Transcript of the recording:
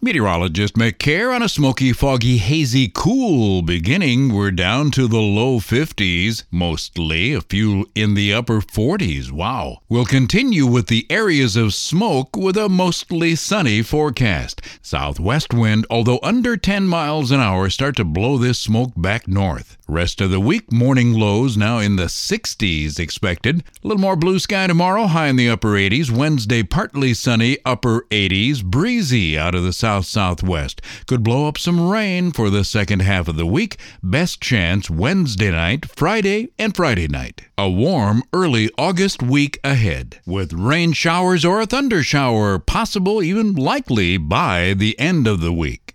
Meteorologist McCare on a smoky, foggy, hazy, cool beginning. We're down to the low 50s, mostly, a few in the upper 40s. Wow. We'll continue with the areas of smoke with a mostly sunny forecast. Southwest wind, although under 10 miles an hour, start to blow this smoke back north. Rest of the week, morning lows now in the 60s expected. A little more blue sky tomorrow, high in the upper 80s. Wednesday, partly sunny, upper 80s. Breezy out of the south-southwest. Could blow up some rain for the second half of the week. Best chance Wednesday night, Friday, and Friday night. A warm early August week ahead, with rain showers or a thunder shower possible, even likely by the end of the week.